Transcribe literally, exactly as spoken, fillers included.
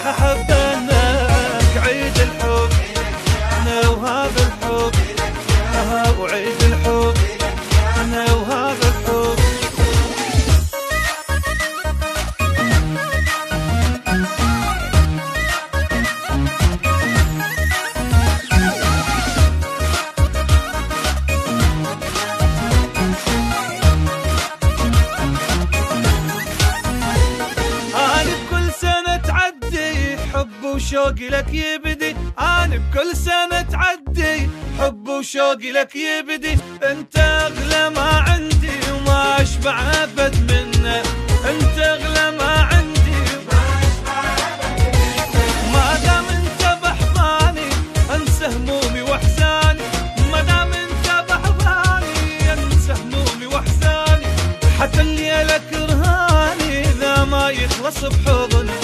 حبيناك عيد الحب انا وهذا الحب، اها وعيد الحب انا وهذا الحب. وشوقي لك يبدي، أنا بكل سنة تعدي حب وشوقي لك يبدي. أنت أغلى ما عندي وما أشبع أبد منه، أنت أغلى ما عندي وما أشبع أبد منه. ما دام أنت بحضاني أنسى همومي وأحزاني، ما دام أنت بحضاني أنسى همومي وأحزاني. حتى الليلة كرهاني إذا ما يخلص بحضني،